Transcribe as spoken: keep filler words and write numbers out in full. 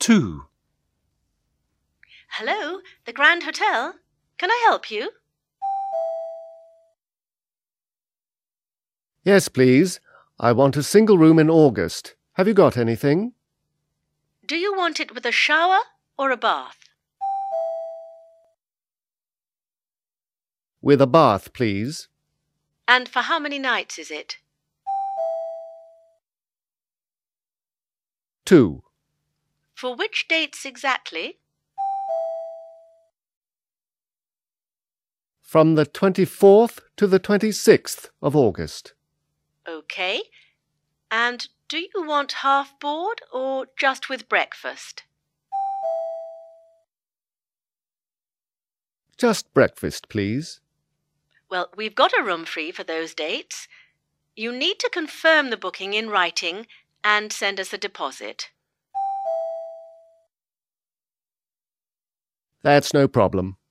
two. Hello, the Grand Hotel. Can I help you? Yes, please. I want a single room in August. Have you got anything? Do you want it with a shower or a bath? With a bath, please. And for how many nights is it? Two. For which dates exactly? From the twenty-fourth to the twenty-sixth of August. OK. And do you want half board or just with breakfast? Just breakfast, please. Well, we've got a room free for those dates. You need to confirm the booking in writing and send us a deposit. That's no problem.